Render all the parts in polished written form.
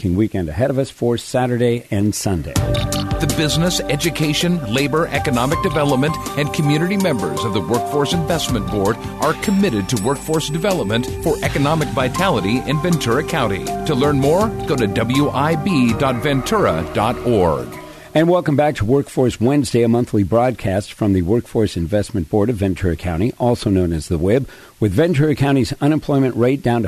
breathtaking weekend ahead of us for Saturday and Sunday. The business, education, labor, economic development, and community members of the Workforce Investment Board are committed to workforce development for economic vitality in Ventura County. To learn more, go to wib.ventura.org. And welcome back to Workforce Wednesday, a monthly broadcast from the Workforce Investment Board of Ventura County, also known as the WIB. With Ventura County's unemployment rate down to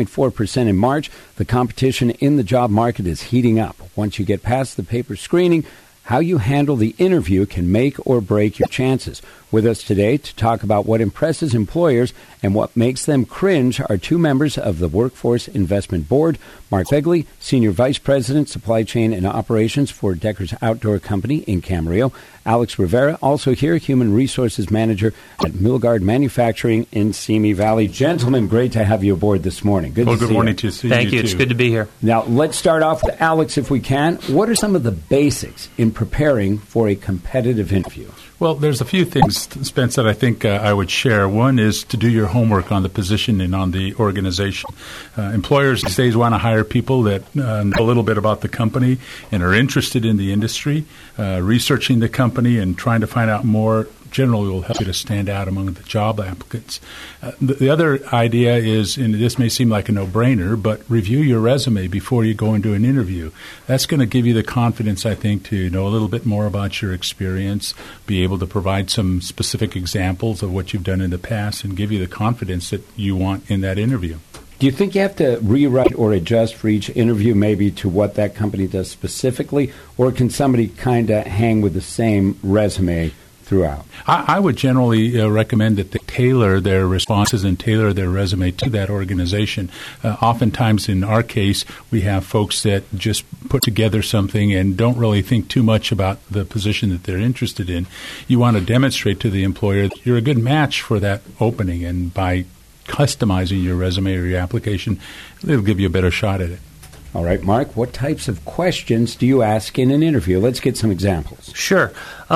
5.4% in March, the competition in the job market is heating up. Once you get past the paper screening, how you handle the interview can make or break your chances. With us today to talk about what impresses employers and what makes them cringe are two members of the Workforce Investment Board, Mark Begley, Senior Vice President, Supply Chain and Operations for Decker's Outdoor Company in Camarillo, Alex Rivera, also here, Human Resources Manager at Milgard Manufacturing in Simi Valley. Gentlemen, great to have you aboard this morning. Good morning to see you. Thank you. It's good to be here. Now, let's start off with Alex, if we can. What are some of the basics in preparing for a competitive interview? Well, there's a few things, Spence, that I think I would share. One is to do your homework on the position and on the organization. Employers these days want to hire people that know a little bit about the company and are interested in the industry. Researching the company and trying to find out more generally will help you to stand out among the job applicants. The other idea is, and this may seem like a no-brainer, but review your resume before you go into an interview. That's going to give you the confidence, I think, to know a little bit more about your experience, be able to provide some specific examples of what you've done in the past, and give you the confidence that you want in that interview. Do you think you have to rewrite or adjust for each interview maybe to what that company does specifically, or can somebody kind of hang with the same resume throughout? I would generally recommend that they tailor their responses and tailor their resume to that organization. Oftentimes, in our case, we have folks that just put together something and don't really think too much about the position that they're interested in. You want to demonstrate to the employer that you're a good match for that opening, and by customizing your resume or your application, it'll give you a better shot at it. All right, Mark, what types of questions do you ask in an interview? Let's get some examples. Sure.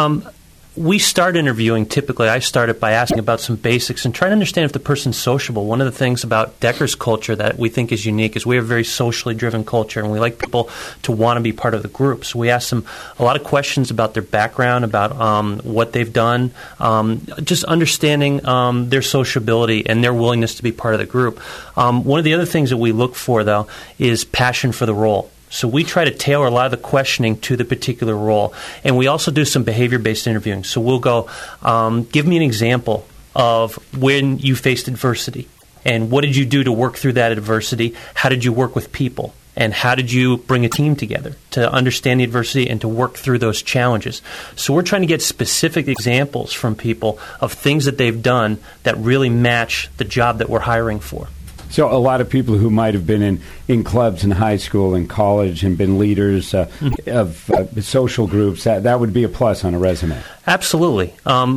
We start interviewing, typically, I start it by asking about some basics and trying to understand if the person's sociable. One of the things about Decker's culture that we think is unique is we have a very socially driven culture, and we like people to want to be part of the group. So we ask them a lot of questions about their background, about what they've done, just understanding their sociability and their willingness to be part of the group. One of the other things that we look for, though, is passion for the role. So we try to tailor a lot of the questioning to the particular role. And we also do some behavior-based interviewing. So we'll go, give me an example of when you faced adversity. And what did you do to work through that adversity? How did you work with people? And how did you bring a team together to understand the adversity and to work through those challenges? So we're trying to get specific examples from people of things that they've done that really match the job that we're hiring for. So a lot of people who might have been in clubs in high school and college and been leaders of social groups, that would be a plus on a resume. Absolutely.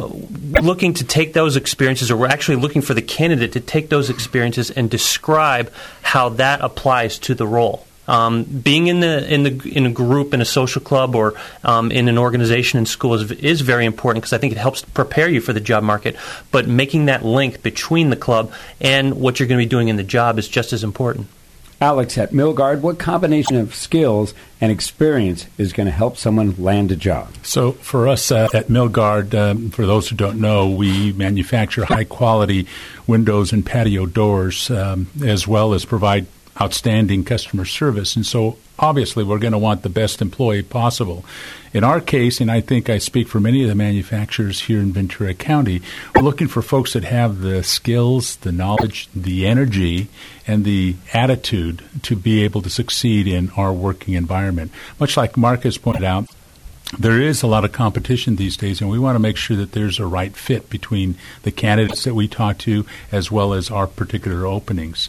Looking to take those experiences, or we're actually looking for the candidate to take those experiences and describe how that applies to the role. Being in a group, in a social club, or in an organization in school is very important because I think it helps prepare you for the job market. But making that link between the club and what you're going to be doing in the job is just as important. Alex, at Milgard, what combination of skills and experience is going to help someone land a job? So for us at Milgard, for those who don't know, we manufacture high-quality windows and patio doors, as well as provide outstanding customer service. And so obviously we're going to want the best employee possible. In our case, and I think I speak for many of the manufacturers here in Ventura County, we're looking for folks that have the skills, the knowledge, the energy, and the attitude to be able to succeed in our working environment. Much like Mark has pointed out, there is a lot of competition these days, and we want to make sure that there's a right fit between the candidates that we talk to as well as our particular openings.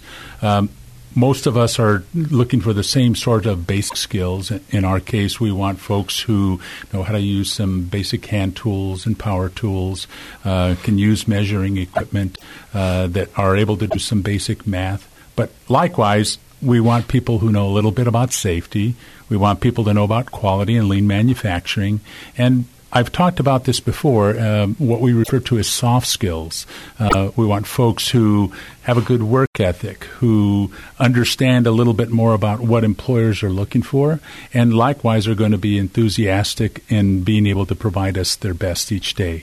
Most of us are looking for the same sort of basic skills. In our case, we want folks who know how to use some basic hand tools and power tools, can use measuring equipment, that are able to do some basic math. But likewise, we want people who know a little bit about safety. We want people to know about quality and lean manufacturing. And I've talked about this before, what we refer to as soft skills. We want folks who have a good work ethic, who understand a little bit more about what employers are looking for, and likewise are going to be enthusiastic in being able to provide us their best each day.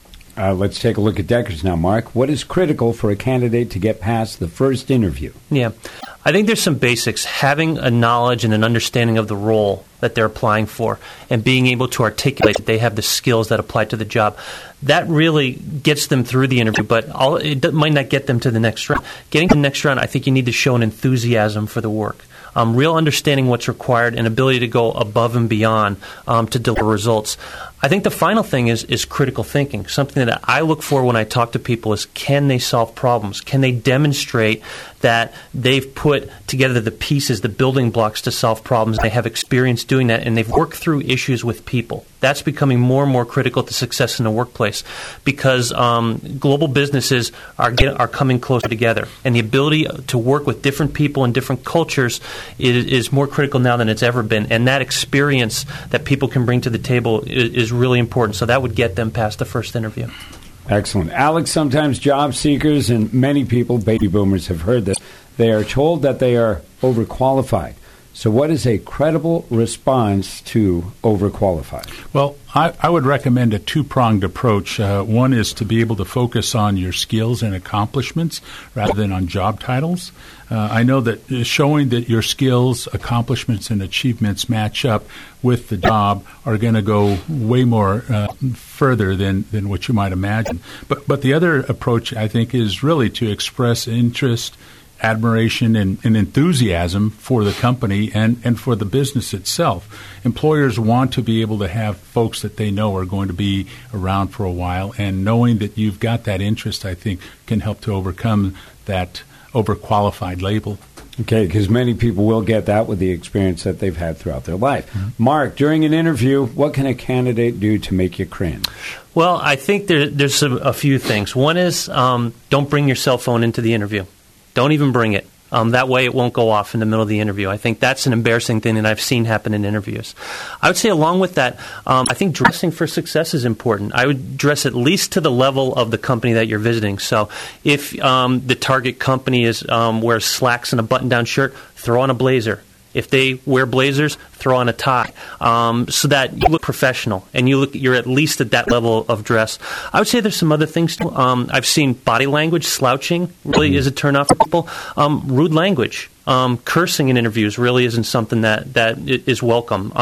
Let's take a look at Deckers now, Mark. What is critical for a candidate to get past the first interview? Yeah. I think there's some basics. Having a knowledge and an understanding of the role that they're applying for and being able to articulate that they have the skills that apply to the job. That really gets them through the interview, but it might not get them to the next round. Getting to the next round, I think you need to show an enthusiasm for the work. Real understanding what's required and ability to go above and beyond to deliver results. I think the final thing is critical thinking. Something that I look for when I talk to people is, can they solve problems? Can they demonstrate that they've put together the pieces, the building blocks to solve problems? They have experience doing that, and they've worked through issues with people. That's becoming more and more critical to success in the workplace because global businesses are coming closer together, and the ability to work with different people and different cultures is more critical now than it's ever been. And that experience that people can bring to the table is really important. So that would get them past the first interview. Excellent. Alex, sometimes job seekers and many people, baby boomers, have heard this. They are told that they are overqualified. So what is a credible response to overqualified? Well, I would recommend a two-pronged approach. One is to be able to focus on your skills and accomplishments rather than on job titles. I know that showing that your skills, accomplishments, and achievements match up with the job are going to go way more further than what you might imagine. But the other approach, I think, is really to express interest, admiration, and enthusiasm for the company and for the business itself. Employers want to be able to have folks that they know are going to be around for a while, and knowing that you've got that interest, I think, can help to overcome that overqualified label. Okay, because many people will get that with the experience that they've had throughout their life. Mm-hmm. Mark, during an interview, what can a candidate do to make you cringe? Well, I think there's a few things. One is don't bring your cell phone into the interview. Don't even bring it. That way it won't go off in the middle of the interview. I think that's an embarrassing thing that I've seen happen in interviews. I would say along with that, I think dressing for success is important. I would dress at least to the level of the company that you're visiting. So if the target company wears slacks and a button-down shirt, throw on a blazer. If they wear blazers, throw on a tie, so that you look professional and you're at least at that level of dress. I would say there's some other things too. I've seen body language, slouching really is a turnoff for people. Rude language. Cursing in interviews really isn't something that is welcome.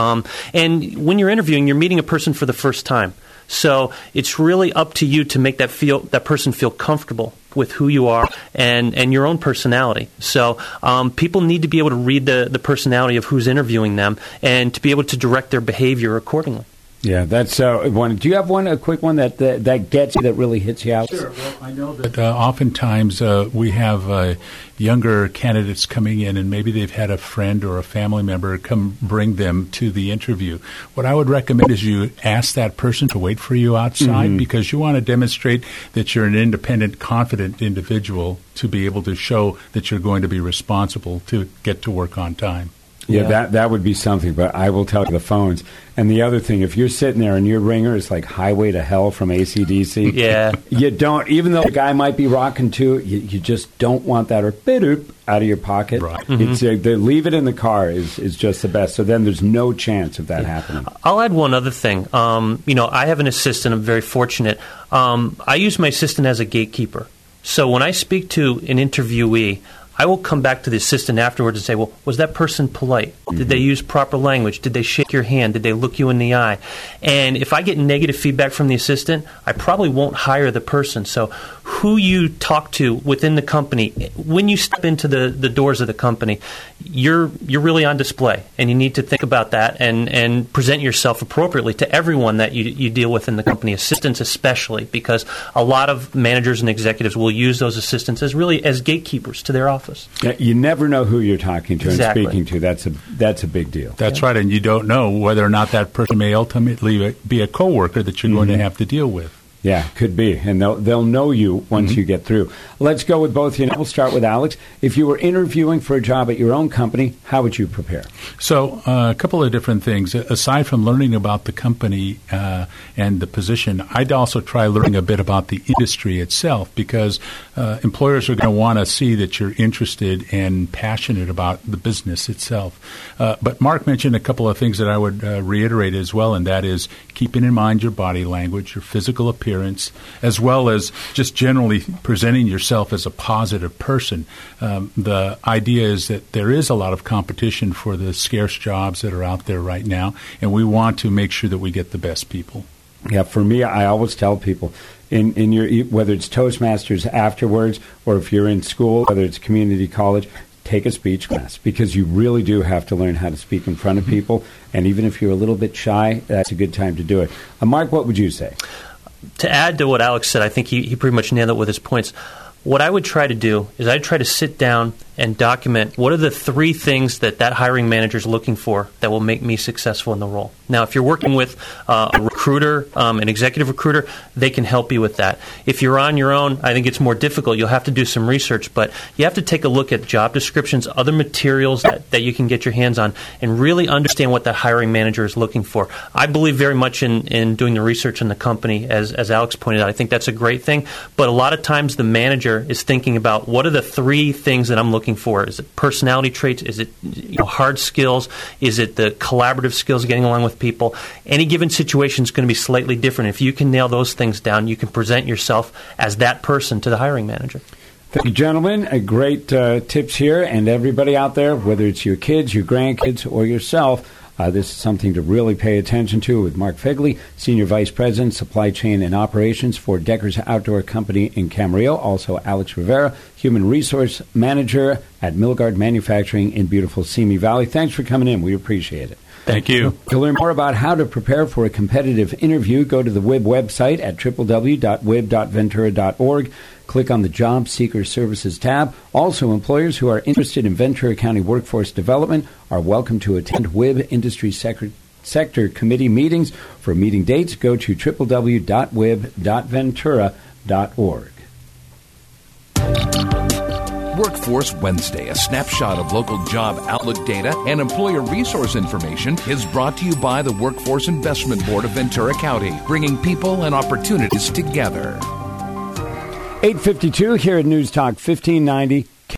And when you're interviewing, you're meeting a person for the first time. So it's really up to you to make that person feel comfortable with who you are and your own personality. So people need to be able to read the personality of who's interviewing them and to be able to direct their behavior accordingly. Yeah, that's one. Do you have a quick one that gets you, that really hits you out? Sure. Well, I know that oftentimes we have younger candidates coming in, and maybe they've had a friend or a family member come bring them to the interview. What I would recommend is you ask that person to wait for you outside, because you want to demonstrate that you're an independent, confident individual to be able to show that you're going to be responsible to get to work on time. Yeah, that would be something, but I will tell you the phones. And the other thing, if you're sitting there and your ringer is like Highway to Hell from AC/DC, you don't, even though the guy might be rocking to it, you just don't want that or bit out of your pocket. Right. Mm-hmm. It's leave it in the car is just the best. So then there's no chance of that happening. I'll add one other thing. I have an assistant. I'm very fortunate. I use my assistant as a gatekeeper. So when I speak to an interviewee, I will come back to the assistant afterwards and say, well, was that person polite? Did they use proper language? Did they shake your hand? Did they look you in the eye? And if I get negative feedback from the assistant, I probably won't hire the person. So who you talk to within the company, when you step into the doors of the company, you're really on display. And you need to think about that and present yourself appropriately to everyone that you deal with in the company, assistants especially, because a lot of managers and executives will use those assistants as gatekeepers to their office. Yeah, you never know who you're talking to and speaking to. That's a big deal. That's right, and you don't know whether or not that person may ultimately be a coworker that you're going to have to deal with. Yeah, could be. And they'll know you once you get through. Let's go with both of you now. We'll start with Alex. If you were interviewing for a job at your own company, how would you prepare? So a couple of different things. Aside from learning about the company and the position, I'd also try learning a bit about the industry itself, because employers are going to want to see that you're interested and passionate about the business itself. But Mark mentioned a couple of things that I would reiterate as well, and that is keeping in mind your body language, your physical appearance, as well as just generally presenting yourself as a positive person. The idea is that there is a lot of competition for the scarce jobs that are out there right now, and we want to make sure that we get the best people. Yeah, for me, I always tell people, in your whether it's Toastmasters afterwards or if you're in school, whether it's community college, take a speech class, because you really do have to learn how to speak in front of people. And even if you're a little bit shy, that's a good time to do it. Mark, what would you say? To add to what Alex said, I think he pretty much nailed it with his points. What I would try to do is I'd try to sit down and document what are the 3 things that hiring manager is looking for that will make me successful in the role. Now, if you're working with a recruiter, an executive recruiter, they can help you with that. If you're on your own, I think it's more difficult. You'll have to do some research, but you have to take a look at job descriptions, other materials that you can get your hands on, and really understand what that hiring manager is looking for. I believe very much in doing the research in the company, as Alex pointed out. I think that's a great thing, but a lot of times the manager is thinking about what are the 3 things that I'm looking for. Is it personality traits? Is it hard skills? Is it the collaborative skills, getting along with people? Any given situation is going to be slightly different. If you can nail those things down, you can present yourself as that person to the hiring manager. Thank you, gentlemen. Great tips here. And everybody out there, whether it's your kids, your grandkids, or yourself, this is something to really pay attention to with Mark Fegley, Senior Vice President, Supply Chain and Operations for Deckers Outdoor Company in Camarillo. Also, Alex Rivera, Human Resource Manager at Milgard Manufacturing in beautiful Simi Valley. Thanks for coming in. We appreciate it. Thank you. To learn more about how to prepare for a competitive interview, go to the WIB website at www.wib.ventura.org. Click on the Job Seeker Services tab. Also, employers who are interested in Ventura County workforce development are welcome to attend WIB Industry Sector Committee meetings. For meeting dates, go to www.wib.ventura.org. Workforce Wednesday, a snapshot of local job outlook data and employer resource information, is brought to you by the Workforce Investment Board of Ventura County, bringing people and opportunities together. 8:52 here at News Talk 1590